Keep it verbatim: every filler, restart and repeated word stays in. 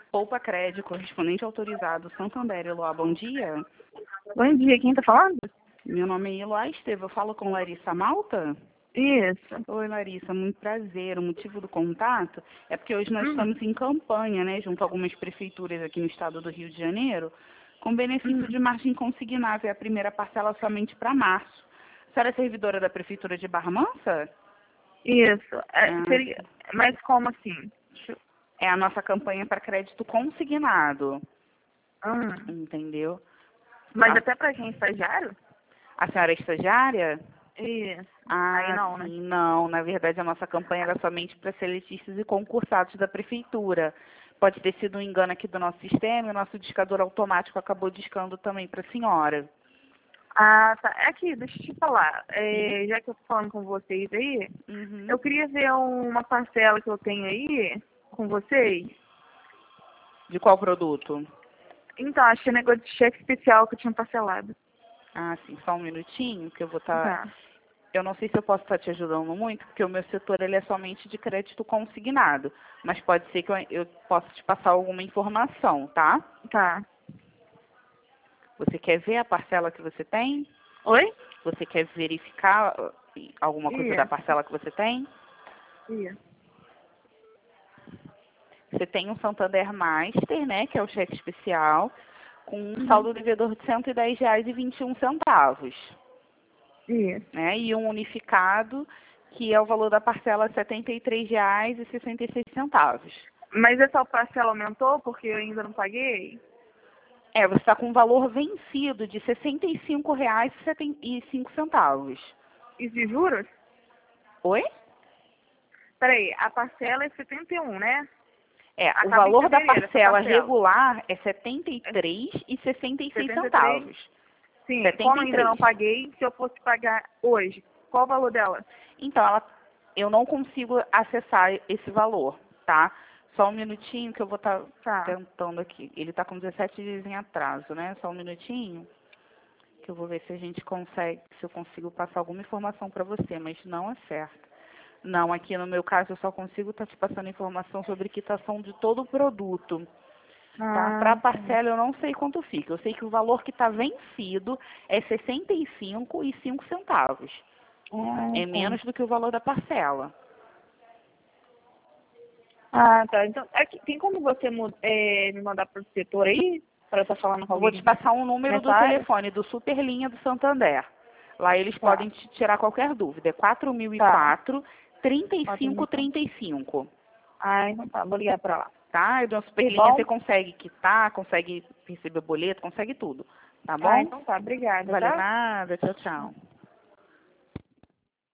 Poupa Crédito, correspondente autorizado, Santander, Eloá, bom dia. Bom dia, quem tá falando? Meu nome é Eloá Esteva, eu falo com Larissa Malta? Isso. Oi, Larissa, muito prazer. O motivo do contato é porque hoje nós Hum. estamos em campanha, né, junto a algumas prefeituras aqui no estado do Rio de Janeiro, com benefício Hum. de margem consignável, a primeira parcela somente para março. A senhora é servidora da Prefeitura de Barra Mansa? Isso. É, Ah, seria... Mas como assim? É a nossa campanha para crédito consignado, Hum. entendeu? Mas A, até pra quem é estagiário? a senhora é estagiária? Isso. Aí Ah, não, né? sim, não. Na verdade, a nossa campanha era somente para seletistas e concursados da prefeitura. Pode ter sido um engano aqui do nosso sistema e o nosso discador automático acabou discando também para a senhora. Ah, tá. É aqui, deixa eu te falar. É, já que eu tô falando com vocês aí, Uhum. eu queria ver uma parcela que eu tenho aí com vocês. De qual produto? Então, achei negócio de cheque especial que eu tinha parcelado. Ah, sim, só um minutinho que eu vou estar... Tá. Eu não sei se eu posso estar te ajudando muito, porque o meu setor ele é somente de crédito consignado. Mas pode ser que eu, eu possa te passar alguma informação, tá? Tá. Você quer ver a parcela que você tem? Oi? Você quer verificar uh, alguma coisa da Isso. parcela que você tem? Isso. Você tem um Santander Master, né, que é o cheque especial, com um Uhum. saldo devedor de cento e dez reais e vinte e um centavos. Isso. Né, e um unificado, que é o valor da parcela setenta e três reais e sessenta e seis centavos. Mas essa parcela aumentou porque eu ainda não paguei? É, você está com um valor vencido de sessenta e cinco reais e setenta e cinco centavos. E de juros? Oi? Peraí, a parcela é setenta e um, né? É, o Acaba em valor da fevereiro, essa parcela parcela. regular é setenta e três reais e sessenta e seis setenta e três? centavos. Sim, setenta como e ainda três. não paguei, se eu fosse pagar hoje, qual o valor dela? Então, ela, eu não consigo acessar esse valor, tá? Só um minutinho que eu vou estar Tá. tentando aqui. Ele está com dezessete dias em atraso, né? Só um minutinho que eu vou ver se a gente consegue, se eu consigo passar alguma informação para você, mas não é certo. Não, aqui no meu caso eu só consigo estar te passando informação sobre quitação de todo o produto. Tá? Para a Ah, parcela eu não sei quanto fica. Eu sei que o valor que está vencido é sessenta e cinco reais e cinco centavos. ah, É tá. menos do que o valor da parcela. Ah, tá. Então, é que- tem como você mu- é, me mandar pro setor aí? Para eu estar falando com Eu vou te alguém passar um número nessa do área? telefone do Superlinha do Santander. Lá eles Tá. podem te tirar qualquer dúvida. É quatro mil e Tá. quatro, trinta e Quatro mil. cinco trinta e cinco. Ah, então tá. Vou ligar pra lá. Tá? E do Tá Superlinha você bom? consegue quitar, consegue receber boleto, consegue tudo. Tá Ah, bom? então tá. Obrigada, Vale tá? nada. Tchau, tchau.